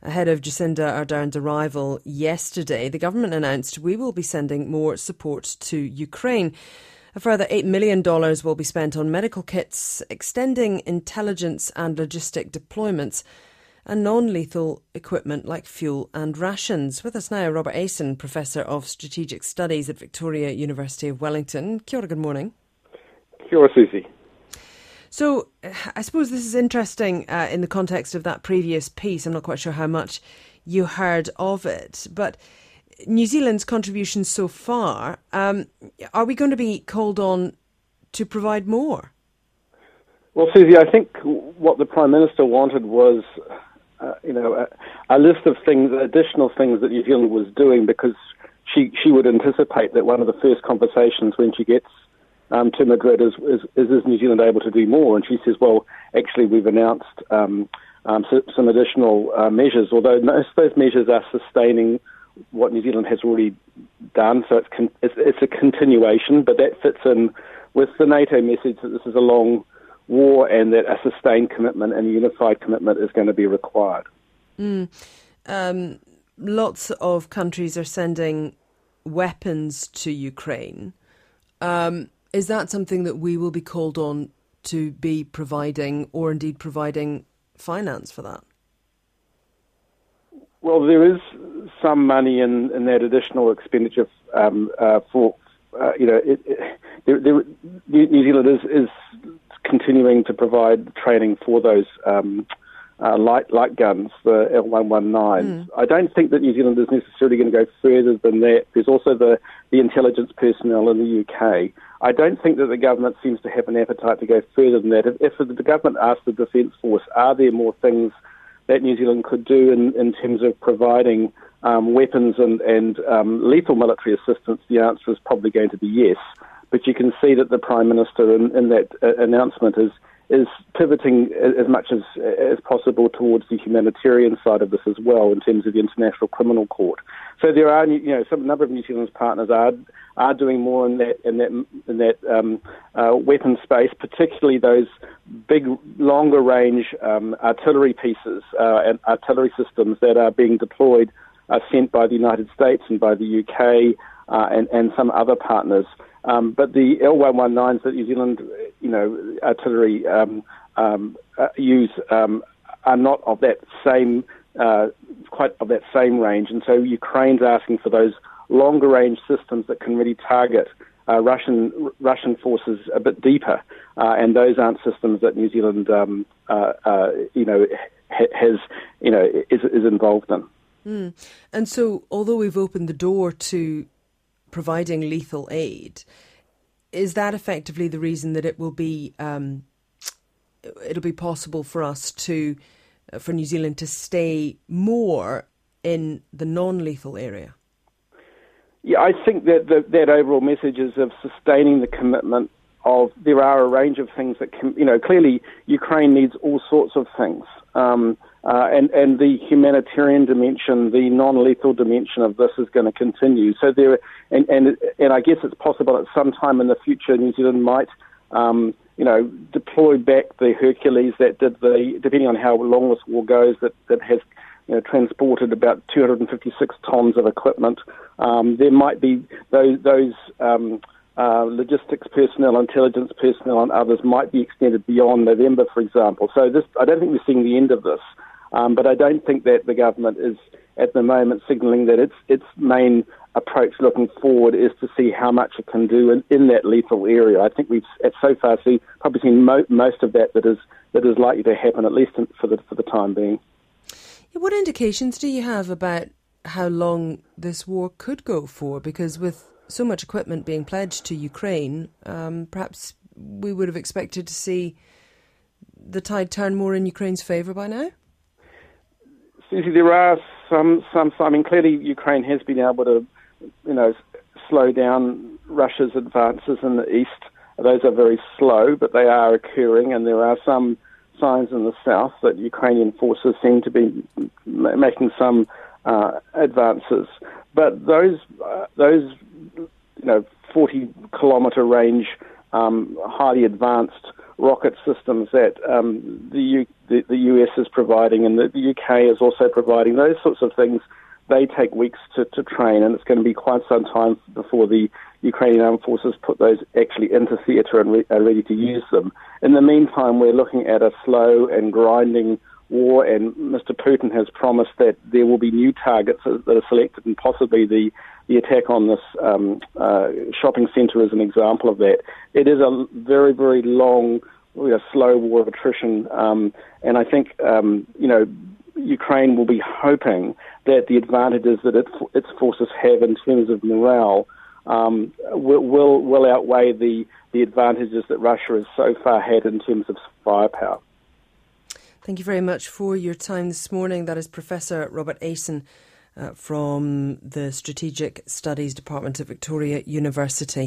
Ahead of Jacinda Ardern's arrival yesterday, the government announced we will be sending more support to Ukraine. A further $8 million will be spent on medical kits, extending intelligence and logistic deployments, and non-lethal equipment like fuel and rations. With us now, Robert Asen, Professor of Strategic Studies at Victoria University of Wellington. Kia ora, good morning. Kia ora, Susie. So, I suppose this is interesting in the context of that previous piece. I'm not quite sure how much you heard of it, but New Zealand's contributions so far, are we going to be called on to provide more? Well, Susie, I think what the Prime Minister wanted was, a list of things, additional things that New Zealand was doing, because she would anticipate that one of the first conversations when she gets to Madrid is New Zealand able to do more? And she says, well, actually, we've announced some additional measures, although most of those measures are sustaining what New Zealand has already done. So it's a continuation, but that fits in with the NATO message that this is a long war and that a sustained commitment and a unified commitment is going to be required. Lots of countries are sending weapons to Ukraine. Is that something that we will be called on to be providing, or indeed providing finance for that? Well, there is some money in that additional expenditure for New Zealand is continuing to provide training for those light guns, the L119s. I don't think that New Zealand is necessarily going to go further than that. There's also the intelligence personnel in the UK. I don't think that the government seems to have an appetite to go further than that. If the government asked the Defence Force, are there more things that New Zealand could do in terms of providing weapons and lethal military assistance, the answer is probably going to be yes. But you can see that the Prime Minister in that announcement is pivoting as much as possible towards the humanitarian side of this as well, in terms of the International Criminal Court. So there are, a number of New Zealand's partners are doing more in that weapon space, particularly those big, longer range artillery pieces and artillery systems that are being deployed, sent by the United States and by the UK and some other partners. But the L119s that New Zealand, artillery use are not of that same, quite of that same range. And so Ukraine's asking for those longer range systems that can really target Russian forces a bit deeper. And those aren't systems that New Zealand, is involved in. And so, although we've opened the door to providing lethal aid, is that effectively the reason that it will be it'll be possible for us for New Zealand to stay more in the non-lethal area? Yeah, I think that that overall message is of sustaining the commitment of, there are a range of things that can, clearly Ukraine needs all sorts of things. And the humanitarian dimension, the non-lethal dimension of this is going to continue. So and I guess it's possible at some time in the future New Zealand might, deploy back the Hercules that did depending on how long this war goes, that has transported about 256 tons of equipment. There might be those logistics personnel, intelligence personnel, and others might be extended beyond November, for example. So I don't think we're seeing the end of this. But I don't think that the government is at the moment signalling that its main approach looking forward is to see how much it can do in that lethal area. I think we've so far probably seen most of that is likely to happen, at least for the time being. What indications do you have about how long this war could go for? Because with so much equipment being pledged to Ukraine, perhaps we would have expected to see the tide turn more in Ukraine's favour by now? Susie, there are some. I mean, clearly Ukraine has been able to, slow down Russia's advances in the east. Those are very slow, but they are occurring, and there are some signs in the south that Ukrainian forces seem to be making some advances. But those 40-kilometre range, highly advanced rocket systems that the US is providing and that the UK is also providing, those sorts of things, they take weeks to train, and it's going to be quite some time before the Ukrainian armed forces put those actually into theatre and are ready to use them. In the meantime, we're looking at a slow and grinding war, and Mr. Putin has promised that there will be new targets that are selected, and possibly the attack on this shopping centre is an example of that. It is a very, very long, slow war of attrition, and I think, Ukraine will be hoping that the advantages that its forces have in terms of morale will outweigh the advantages that Russia has so far had in terms of firepower. Thank you very much for your time this morning. That is Professor Robert Asen from the Strategic Studies Department at Victoria University.